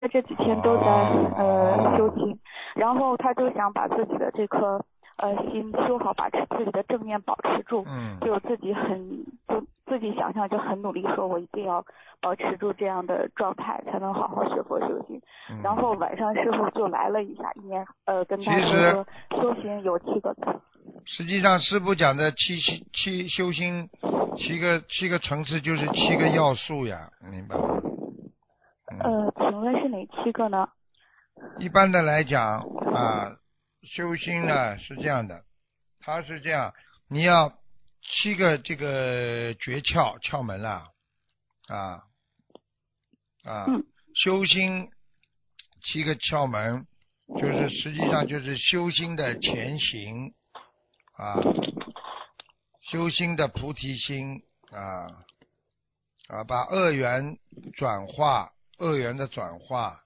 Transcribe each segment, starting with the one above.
他这几天都在修行，然后他就想把自己的这颗心修好，把自己的正念保持住，就自己想象就很努力，说我一定要保持住这样的状态，才能好好学佛修行。然后晚上师傅就来了一下，跟他说修行有7个字。 实际上师父讲的修心七个层次就是7个要素呀，明白吗？ 请问是哪7个呢？ 一般的来讲啊，修心呢是这样的，它是这样，你要7个这个诀窍门啦，修心7个窍门，就是实际上就是修心的前行修心的菩提心把恶缘的转化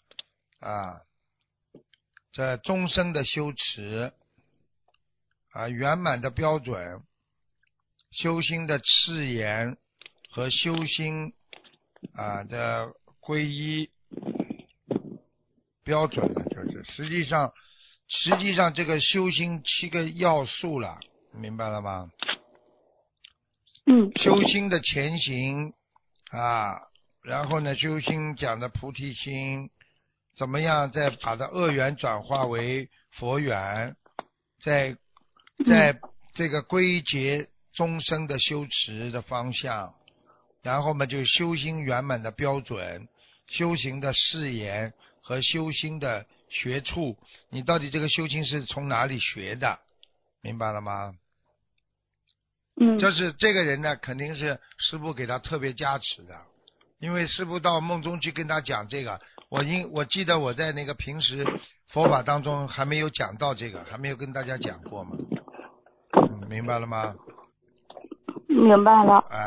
这终身的修持圆满的标准，修心的誓言和修心的皈依标准了，就是实际上这个修心7个要素了，明白了吗？修心的前行然后呢，修心讲的菩提心，怎么样再把这恶缘转化为佛缘，在这个归结终生的修持的方向，然后嘛就修心圆满的标准，修行的誓言和修心的学处，你到底这个修心是从哪里学的，明白了吗？就是这个人呢，肯定是师父给他特别加持的，因为师父到梦中去跟他讲这个，我记得我在那个平时佛法当中还没有讲到这个，还没有跟大家讲过嘛，明白了吗？ 明白了。